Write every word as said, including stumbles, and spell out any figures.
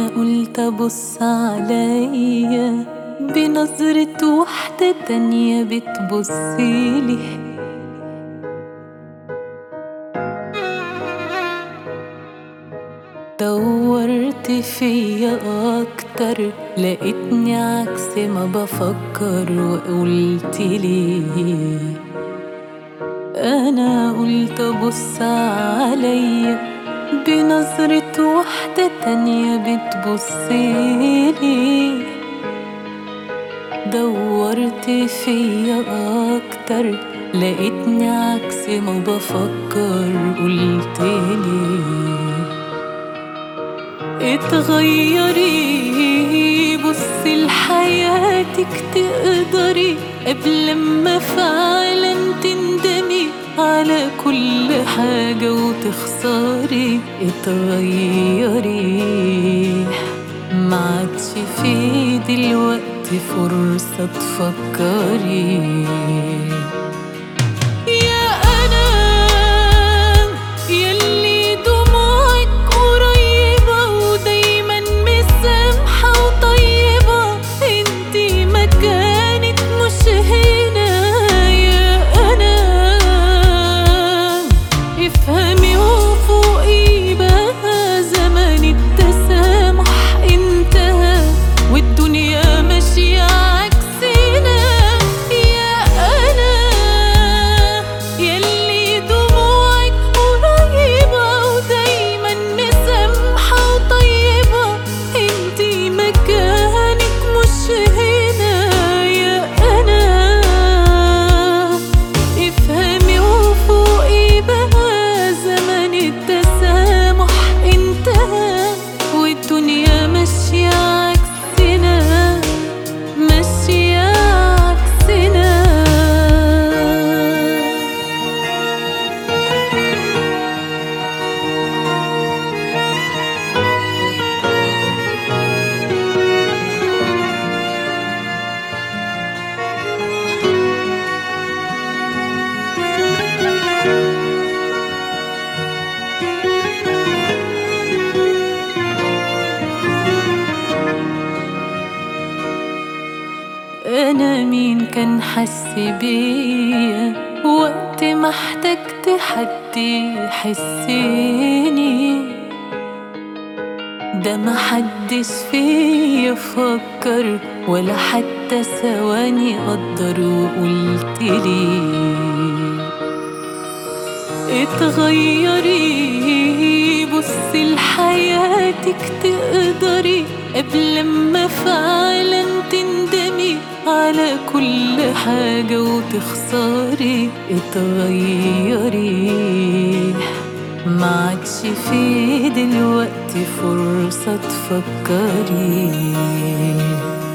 قلت ابص عليا بنظرة واحدة تانية بتبصيلي، دورت فيا اكتر لقيتني عكس ما بفكر وقلتلي انا قلت ابص عليا بنظرة واحدة تانية بتبصيلي، دورت فيا اكتر لقيتني عكس ما بفكر قلتلي اتغيري بصي لحياتك تقدري قبل ما فعلا تندمي على كل حاجة وتخسري. اتغيري معادش في دلوقتي فرصة تفكري. أنا مين كان حس بيا وقت ما احتجت حد يحسني؟ ده محدش فيا فكر ولا حتى ثواني قدر وقلتلي اتغيري بصي لحياتك تقدري قبل ما فعلا تندمي على كل حاجة وتخسري. اتغيري معادش في دلوقتي فرصة تفكري.